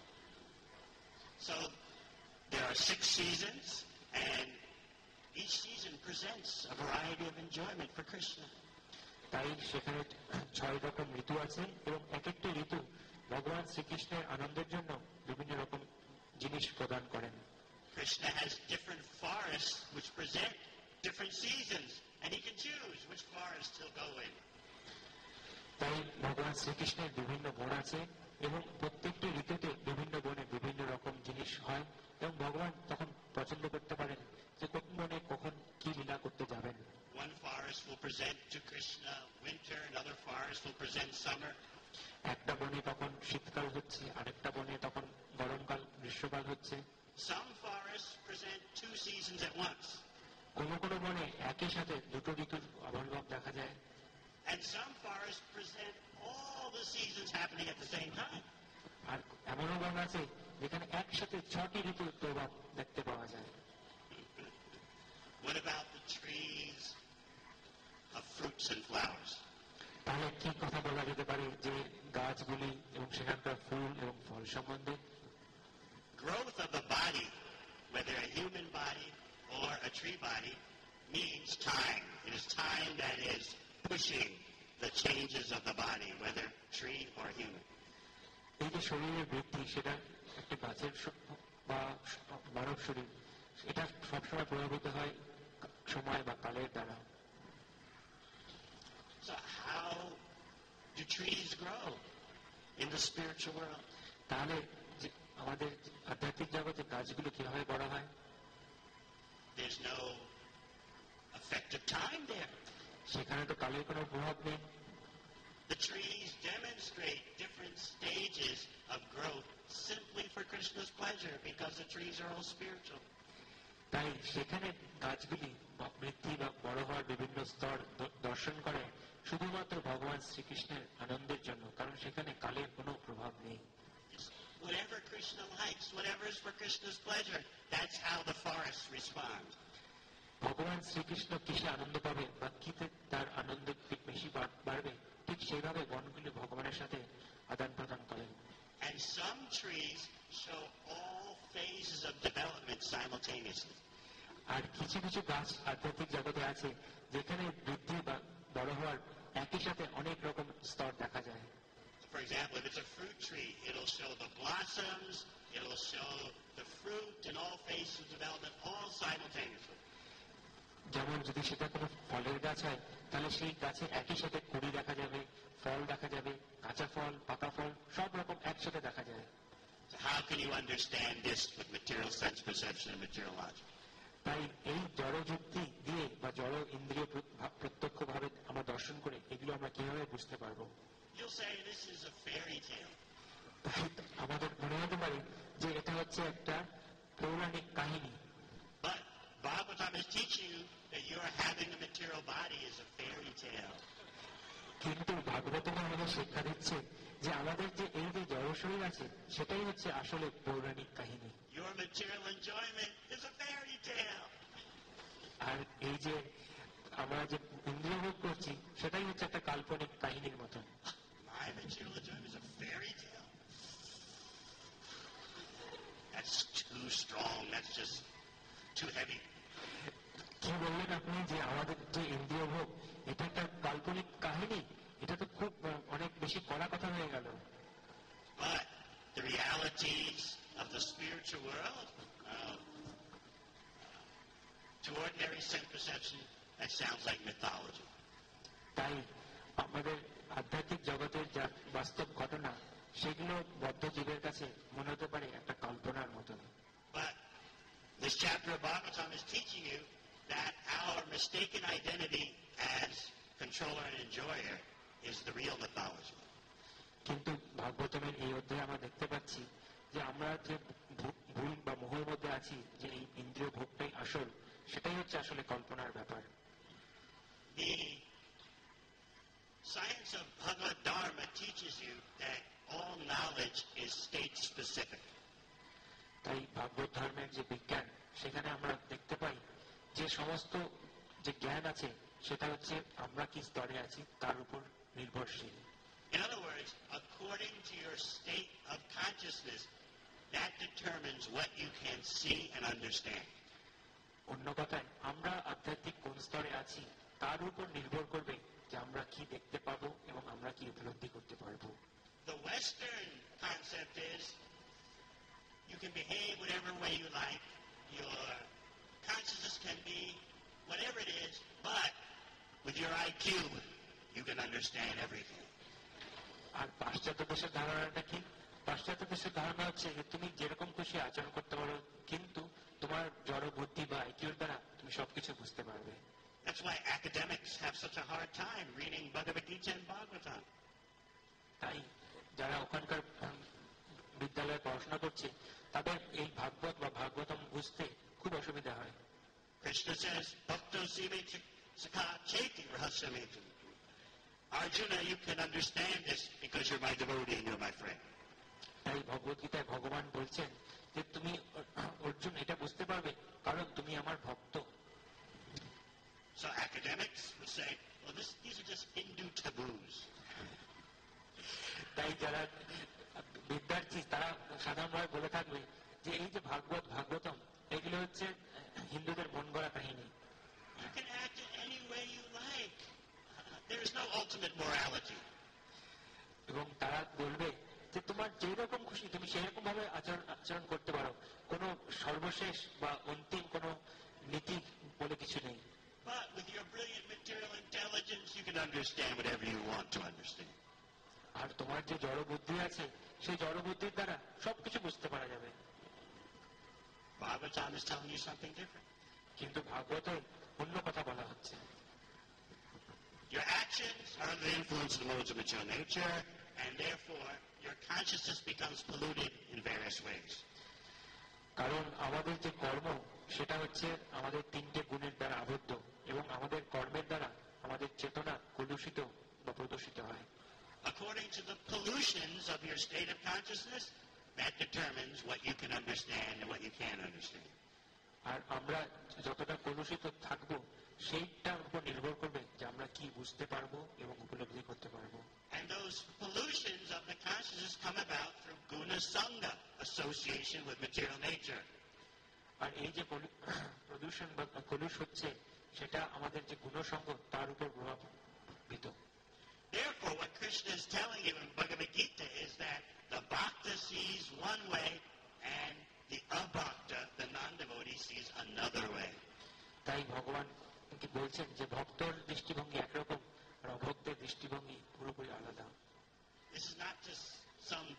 So there are 6 seasons, and each season presents a variety of enjoyment for Krishna. তাই সেখানে 6 রকম ঋতু আছে এবং এক একটা ঋতু ভগবান শ্রীকৃষ্ণের আনন্দের জন্য বিভিন্ন রকম জিনিস প্রদান করেন। Krishna has different forests which present different seasons, and he can choose which forest he'll go in. তাই ভগবান শ্রীকৃষ্ণের বিভিন্ন বন আছে এবং প্রত্যেকটি ঋতুতে বিভিন্ন বনে বিভিন্ন রকম জিনিস হয় এবং ভগবান তখন পছন্দ করতে পারেন যে কোন বনে কখন কি লীলা করতে যাবেন। One forest will present to Krishna winter, another forest will present summer. একটা বনে তখন শীতকাল হচ্ছে, আরেকটা বনে তখন গরমকাল গ্রীষ্মকাল হচ্ছে। Some forests present 2 seasons at once, কোনো কোনো বনে একই সাথে দুটো ঋতুর আবির্ভাব দেখা যায়। and some forests present all the seasons happening at the same time. আর এমনও বন আছে যেখানে একসাথে 6টি ঋতুর প্রভাব দেখতে পাওয়া যায়। What about the trees of fruits and flowers? তাহলে কি কথা বলা যেতে পারে যে গাছগুলি এবং সেখানকার ফুল এবং ফল সম্বন্ধে? Growth of the body, whether a human body or a tree body, means time. It is time that is pushing the changes of the body, whether tree or human. এই যে শরীরের বৃদ্ধি সেটা একটা গাছের বা মানব শরীর, এটা সবসময় প্রভাবিত হয় সময় বা কালের দ্বারা। So how do trees grow in the spiritual world? তাহলে আমাদের আধ্যাত্মিক জগতে গাছগুলো কিভাবে বড় হয়? There's no effect of time there. সেখানে তো কালের কোনো প্রভাব নেই। The trees demonstrate different stages of growth simply for Krishna's pleasure, because the trees are all spiritual. তাই সেখানে গাছগুলি বৃদ্ধি বা বড় হওয়ার বিভিন্ন স্তর দর্শন করে শুধুমাত্র ভগবান শ্রীকৃষ্ণের আনন্দের জন্য, কারণ সেখানে কালের কোনো প্রভাব নেই। Whatever Krishna likes, whatever is for Krishna's pleasure, that's how the forests respond. ভগবান শ্রীকৃষ্ণ কিসে আনন্দ পাবে বা কিতে তার আনন্দ বেশি বাড়বে, ঠিক সেইভাবে বনগুলি ভগবানের সাথে আদান প্রদান করেন। And some trees show all phases of development simultaneously. আর কিছু কিছু গাছ আধ্যাত্মিক জগতে আছে যেখানে বৃদ্ধি বা বড় হওয়ার একই সাথে অনেক রকম স্তর দেখা যায়। For example, if it's a fruit tree, it'll show the blossoms, it'll show the fruit in all phases of development, all simultaneously. যেমন যদি সেটা কোনো ফলের গাছ হয়, তাহলে সেই গাছে একই সাথে কুড়ি দেখা যাবে, ফল দেখা যাবে, কাঁচা ফল, পাকা ফল, সব রকম একসাথে দেখা যায়। So how can you understand this with material sense perception and material logic? তাই এই জড় যুক্তি দিয়ে বা জড় ইন্দ্রিয় প্রত্যক্ষ ভাবে আমরা দর্শন করে এগুলো আমরা কিভাবে বুঝতে পারবো? You'll say this is a fairy tale. তাই আমাদের মনে হতে পারে যে এটা হচ্ছে একটা পৌরাণিক কাহিনী। But Bhagavatam is teaching you that your having a material body is a fairy tale. কিন্তু ভাগবতম আমাদের শিক্ষা দিচ্ছে যে আমাদের যে এই যে জড় শরীর আছে সেটাই হচ্ছে আসলে পৌরাণিক কাহিনী। Your material enjoyment is a fairy tale. আর এই যে আমরা যে ইন্দ্রিয় ভোগ করছি সেটাই হচ্ছে একটা কাল্পনিক কাহিনীর মতন। My material enjoyment is a fairy tale. That's too strong. That's just too heavy. কি বললেন আপনি যে আমাদের যে ইন্দ্রিয় ভোগ এটা একটা কাল্পনিক কাহিনী? এটা তো খুব অনেক বেশি কড়া কথা হয়ে গেল। But the realities of the spiritual world, to ordinary sense perception, that sounds like mythology. তাই আমাদের আধ্যাত্মিক জগতের যা বাস্তব ঘটনা সেগুলো বদ্ধ জীবের কাছে মনে হতে পারে একটা কল্পনার মতন। But this chapter of Bhagavatam is teaching you that our mistaken identity as controller and enjoyer is the real mythology. কিন্তু ভাগবতমের এই অধ্যায়ে আমরা দেখতে পাচ্ছি যে আমরা যে ভুল বা মোহের মধ্যে আছি যে এই ইন্দ্রিয় ভোগটাই আসল, সেটাই হচ্ছে আসলে কল্পনার ব্যাপার। The science of Bhagavad Dharma teaches you that all knowledge is state specific. তাই ভাগবত ধর্মের যে বিজ্ঞান সেখানে আমরা দেখতে পাই যে সমস্ত যে জ্ঞান আছে সেটা হচ্ছে আমরা কি স্তরে আছি তার উপর নির্ভরশীল। In other words, according to your state of consciousness, that determines what you can see and understand. অন্য কথায় আমরা আধ্যাত্মিক কোন স্তরে আছি তার উপর নির্ভর করবে যে আমরা কি দেখতে পাবো এবং আমরা কি উপলব্ধি করতে পারবো। The Western concept is you can behave whatever way you like, your consciousness can be whatever it is, but with your IQ, you can understand everything. আর পাশ্চাত্য দেশের ধারণাটা কি? পাশ্চাত্য দেশের ধারণা হচ্ছে যে তুমি যেরকম খুশি আচরণ করতে পারো, কিন্তু তোমার জড় বুদ্ধি বা আইকিউর দ্বারা তুমি সবকিছু বুঝতে পারবে। That's why academics have such a hard time reading Bhagavad Gita and Bhagavatam. তাই যারা ওখানকার বিদ্যালয়ে পড়াশোনা করছে তাদের এই ভাগবত বা ভাগবতম বুঝতে খুব অসুবিধা হয়। Krishna says, Bhakto sime sakha cheti rahasameti. Arjuna, you can understand this because you're my devotee and you're my friend. তাই ভগবত গীতায় ভগবান বলছেন যে তুমি অর্জুন এটা বুঝতে পারবে কারণ তুমি আমার ভক্ত। So academics would say, well, these are just Hindu taboos. তাই যারা বিদ্যার্থী তারা সাধারণভাবে বলে থাকবে যে এই যে ভাগবতম এগুলো হচ্ছে হিন্দুদের মন গড়া কাহিনী। You can act in any way you like. There is no ultimate morality. এবং তারা বলবে যে তোমার যেই রকম খুশি তুমি সেই রকম ভাবে আচরণ করতে পারো, কোনো সর্বশেষ বা অন্তিম কোনো নীতি বলে কিছু নেই। But with your brilliant material intelligence, you can understand whatever you want to understand. আর তোমার যে জড় বুদ্ধি আছে সেই জড় বুদ্ধির দ্বারা সবকিছু বুঝতে পারা যাবে। Bhagavatam is telling you something different. কিন্তু ভাগবতে অন্য কথা বলা হচ্ছে। Your actions are under the influence of the modes of material nature, and therefore your consciousness becomes polluted in various ways. কারণ আমাদের যে কর্ম সেটা হচ্ছে আমাদের তিনটে গুণের দ্বারা আবদ্ধ এবং আমাদের কর্মের দ্বারা আমাদের চেতনা কলুষিত বা প্রদূষিত হয়। According to the pollutions of your state of consciousness, that determines what you can understand and what you can't understand. আর আমরা যতটা কলুষিত থাকবো সেইটার উপর নির্ভর করবে যে আমরা কি বুঝতে পারবো এবং উপলব্ধি করতে পারবো। And those pollutions of the consciousness come about through guna sangha, association with material nature. আর এই যে প্রদূষণ বা কলুষ হচ্ছে সেটা আমাদের যে গুণসঙ্গ তার উপর প্রভাবিত। Therefore, what Krishna is telling you in Bhagavad Gita is that the bhakta sees one way and the abhakta, the non-devotee, sees another way. তাই ভগবান কি বলছেন যে ভক্তর দৃষ্টিভঙ্গি একরকম আর অভক্তের দৃষ্টিভঙ্গি পুরোপুরি আলাদা। This is not just some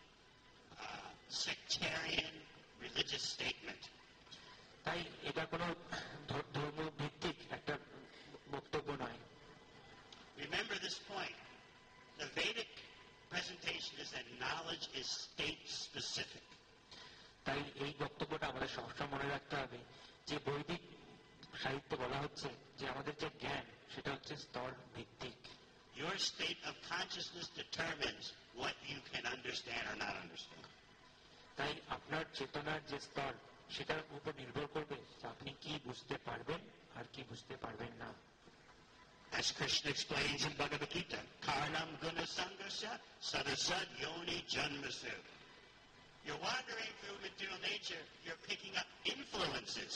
sectarian religious statement. তাই এটা কোনো ধর্ম ভিত্তিক একটা বক্তব্য নয়। Remember this point. The Vedic presentation is that knowledge is state specific. তাই এই বক্তব্যটা আমাদের সবসময় মনে রাখতে হবে যে বৈদিক সাহিত্যে বলা হচ্ছে যে আমাদের যে জ্ঞান সেটা হচ্ছে স্তর ভিত্তিক। Your state of consciousness determines what you can understand or not understand. তাই আপনার চেতনার যে স্তর সেটার উপর নির্ভর করবে আপনি কি বুঝতে পারবেন আর কি বুঝতে পারবেন না। As Krishna explains in Bhagavad Gita, Karnam Guna Sangasya Sadasad Yoni Janmasu. You're wandering through material nature, you're picking up influences.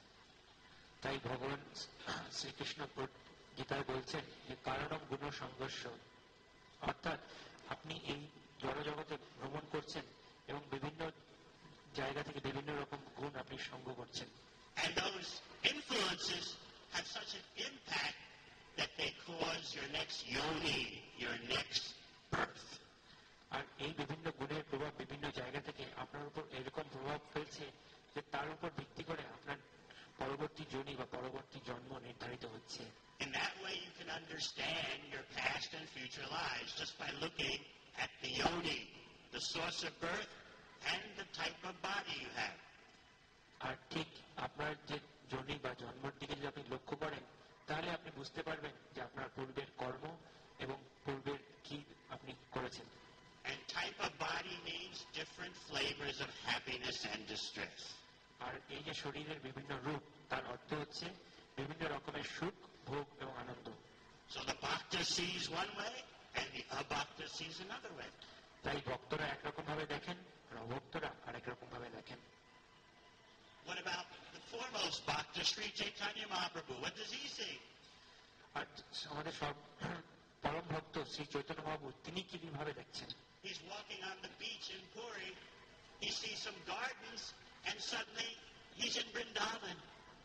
তাই ভগবান শ্রীকৃষ্ণ গীতায় বলছেন যে কারণম গুণ সংঘর্ষ, অর্থাৎ আপনি এই জড়জগতে ভ্রমণ করছেন এবং বিভিন্ন জায়গা থেকে বিভিন্ন রকম গুণ আপনি সঙ্গ করছেন। And those influences have such an impact that they cause your next yoni, your next birth. আর এই বিভিন্ন গুণের প্রভাব বিভিন্ন জায়গা থেকে আপনার উপর এরকম প্রভাব ফেলছে যে তার উপর ভিত্তি করে আপনার পরবর্তী যোনি বা পরবর্তী জন্ম নির্ধারিত হচ্ছে। In that way you can understand your past and future lives just by looking at the yoni, the source of birth, and the type of body you have. আর ঠিক আপনার যে যোনি বা জন্মের দিকে যদি আপনি লক্ষ্য করেন তাহলে আপনি বুঝতে পারবেন যে আপনার পূর্বের কর্ম এবং পূর্বের কি আপনি করেছেন। And type of body means different flavors of happiness and distress. আর এই যে শরীরের বিভিন্ন রূপ তার অর্থ হচ্ছে বিভিন্ন রকমের সুখ, ভোগ এবং আনন্দ। So the bhakta sees one way and the abhakta sees another way. তাই ভক্তরা একরকম ভাবে দেখেন আর অভক্তরা আরেক রকম ভাবে দেখেন। What about the foremost bhakta, Sri Chaitanya Mahaprabhu? What does he see? আর আমাদের সব পরম ভক্ত শ্রী চৈতন্য মহাপ্রভু তিনি কিভাবে দেখছেন? He's walking on the beach in Puri. He sees some gardens and suddenly he's in Vrindavan.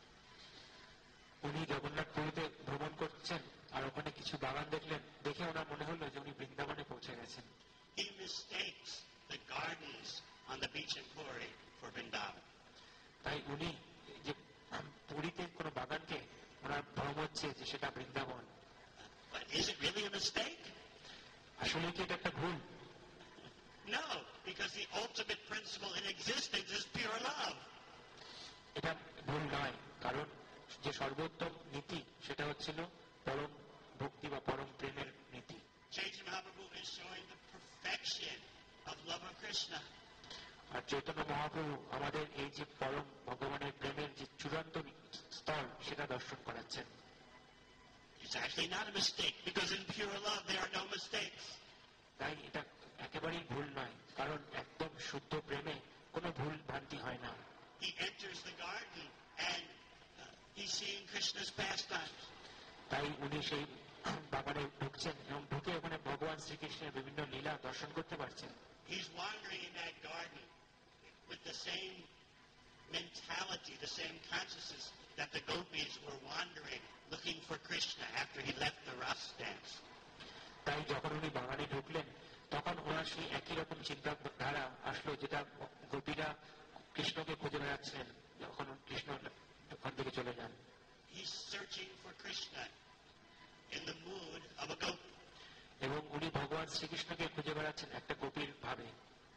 উনি জগন্নাথ পুরীতে ভ্রমণ করছেন আর ওখানে কিছু বাগান দেখলেন, দেখে ওনার মনে হলো যে উনি বৃন্দাবনে পৌঁছে গেছেন। He mistakes the gardens on the beach in Puri for Vrindavan. তাই উনি যে পুরীতে কোনো বাগানকে ওনার ভ্রম হচ্ছে যে সেটা Vrindavan. But is it really a mistake? আসলে কি এটা একটা ভুল? No, because the ultimate principle in existence is pure love. এটা ভুল নয়, কারণ যে সর্বোত্তম নীতি সেটা হচ্ছিল পরম ভক্তি বা পরম প্রেমের নীতি। Chaitanya Mahaprabhu is showing the perfection of love of Krishna. আর চৈতন্য মহাপ্রভু আমাদের এই যে পরম ভগবানের প্রেমের যে চূড়ান্ত স্তর সেটা দর্শন করাচ্ছেন। It's actually not a mistake because in pure love there are no mistakes. তাই এটা একেবারেই ভুল নয়, কারণ একদম শুদ্ধ প্রেমে কোনো ভুল ভ্রান্তি হয় না। He enters the garden and he's seeing Krishna's pastimes. তাই উনি সেই বাগানে ঢুকছেন এবং ঢুকে ওখানে ভগবান শ্রীকৃষ্ণের বিভিন্ন লীলা দর্শন করতে পারছেন। He's wandering in that garden with the same mentality, the same consciousness that the gopis were wandering, looking for Krishna after he left the Ras dance. তাই যখন উনি বাগানে ঢুকলেন তখন ওনার সেই একই রকম চিন্তাধারা আসলো যেটা গোপীরা কৃষ্ণকে খুঁজে বেড়াচ্ছিলেন যখন কৃষ্ণ ওখান থেকে চলে যান। He's searching for Krishna in the mood of a gopi. এবং উনি ভগবান শ্রীকৃষ্ণকে খুঁজে বেড়াচ্ছেন একটা গোপীর ভাবে।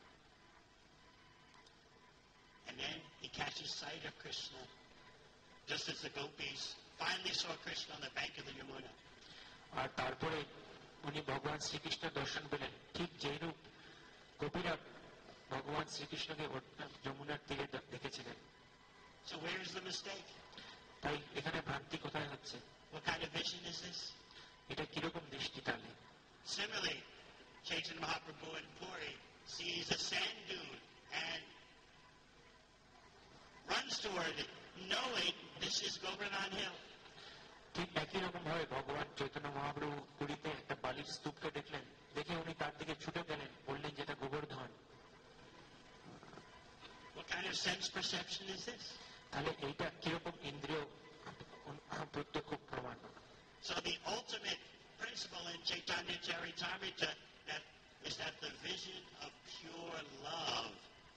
And then he catches sight of Krishna, just as the gopis finally saw Krishna on the bank of the Yamuna. আর তারপরে উনি ভগবান শ্রীকৃষ্ণ দর্শন পেলেন ঠিক যেরূপ গোপীরা ভগবান শ্রীকৃষ্ণকে যমুনার তীরে দেখেছিলেন। So where is the mistake? তাই এখানে ভ্রান্তি কোথায় হচ্ছে? What kind of vision is this? এটা কিরকম দৃষ্টি তাহলে? Similarly, Chaitanya Mahaprabhu in Puri sees a sand dune and runs toward it, knowing this is Govardhan Hill. ঠিক একই রকম ভাবে ভগবান চৈতন্য মহাপ্রভু পুরীতে একটা বালির স্তূপকে দেখলেন, দেখে উনি তার দিকে ছুটে গেলেন, বললেন যেটা Gobardhan. What kind of sense perception is this? তাহলে এইটা কিরকম ইন্দ্রিয় প্রত্যক্ষ প্রমাণ? So the ultimate principle in Chaitanya Charitamrita is that the vision of pure love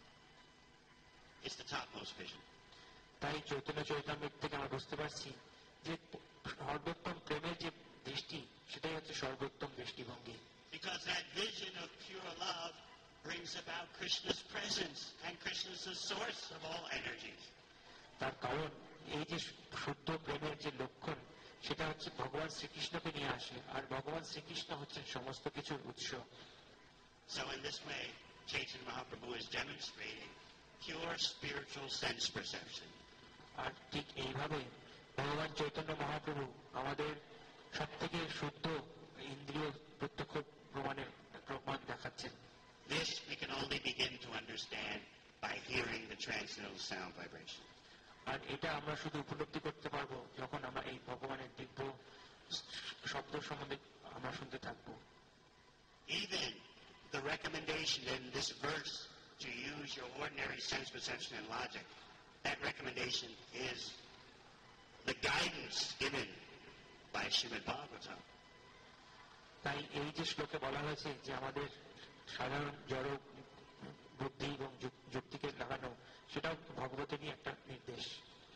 is the topmost vision. তাই চৈতন্য চরিতামৃত থেকে আমরা বুঝতে পারছি যে সর্বোত্তম প্রেমের যে দৃষ্টি, সেটাই হচ্ছে সর্বোত্তম দৃষ্টিভঙ্গি। Because that vision of pure love brings about Krishna's presence, and Krishna is the source of all energies. তার কারণ এই যে শুদ্ধ প্রেমের যে লক্ষণ, সেটা হচ্ছে ভগবান শ্রীকৃষ্ণকে নিয়ে আসে, আর ভগবান শ্রীকৃষ্ণ হচ্ছেন সমস্ত কিছুর উৎস। So in this way, Chaitanya Mahaprabhu is demonstrating pure spiritual sense perception. আর ঠিক এইভাবে ভগবান চৈতন্য মহাপ্রভু আমাদের সব থেকে শুদ্ধ ইন্দ্রিয় প্রত্যক্ষ প্রমাণের প্রমাণ দেখাচ্ছেন। This we can only begin to understand by hearing the transcendental sound vibration. আর এটা আমরা শুধু উপলব্ধি করতে পারবো যখন আমরা এই ভগবানের দিব্য শব্দ সম্বন্ধে আমরা শুনতে থাকবো। Even the recommendation in this verse to use your ordinary sense perception and logic, that recommendation is the guidance given by Srimad Bhagavatam. তাই এই যে শ্লোকে বলা হয়েছে যে আমাদের সাধারণ জড় বুদ্ধি এবং যুক্তিকে লাগানো, সেটাও ভগবতেরই একটা নির্দেশ।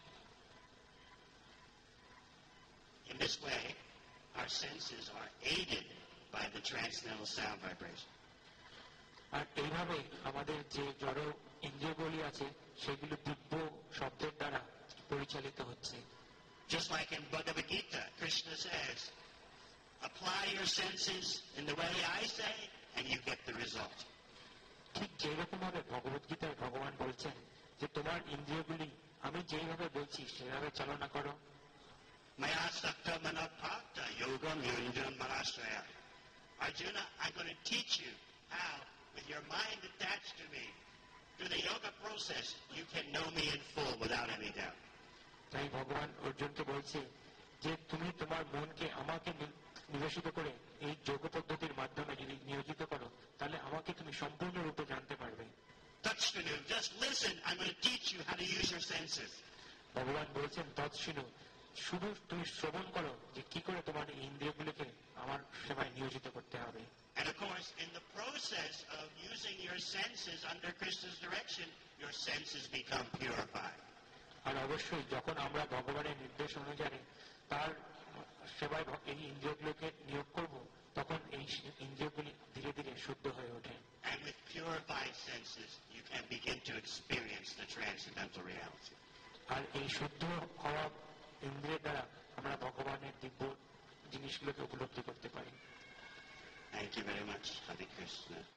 In this way, our senses are aided by the transcendental sound vibration. আর এইভাবে আমাদের যে জড় ইন্দ্রিয়গুলি আছে, সেগুলো দিব্য শব্দের দ্বারা পরিচালিত হচ্ছে। Just like in Bhagavad Gita, Krishna says, apply your senses in the way I say, and you get the result. ঠিক যেরকম ভাবে ভগবত গীতায় ভগবান বলছেন যে তোমার ইন্দ্রিয়গুলি আমি যেইভাবে বলছি সেভাবে চালনা করো। Maya sakta manapakta yogam yunjam manasraya. Arjuna, I'm going to teach you how, with your mind attached to me, through the yoga process, you can know me in full without any doubt. তাই ভগবান অর্জুনকে বলছে যে তুমি তোমার মনকে আমাকে নিবেশিত করে এই যোগ পদ্ধতির মাধ্যমে যদি নিয়োজিত করো, তাহলে আমাকে তুমি সম্পূর্ণরূপে জানতে পারবে। Tatshvinu, just listen, I'm going to teach you how to use your senses. ভগবান বলছেন তৎশিনু, শুধু তুমি শ্রবণ করো যে কি করে তোমার এই ইন্দ্রিয়গুলিকে আমার সেবায় নিয়োজিত করতে হবে। And of course, in the process of using your senses under Krishna's direction, your senses become purified. আর অবশ্যই যখন আমরা ভগবানের নির্দেশ অনুযায়ী তার সেবায় এই ইন্দ্রিয়গুলোকে নিয়োগ করব, তখন এই ইন্দ্রিয়গুলি ধীরে ধীরে শুদ্ধ হয়ে ওঠে। And with purified senses, you can begin to experience the transcendental reality. আর এই শুদ্ধ হওয়া ইন্দ্রিয়ের দ্বারা আমরা ভগবানের দিব্য জিনিসগুলোকে উপলব্ধি করতে পারি। Thank you very much. Hare Krishna.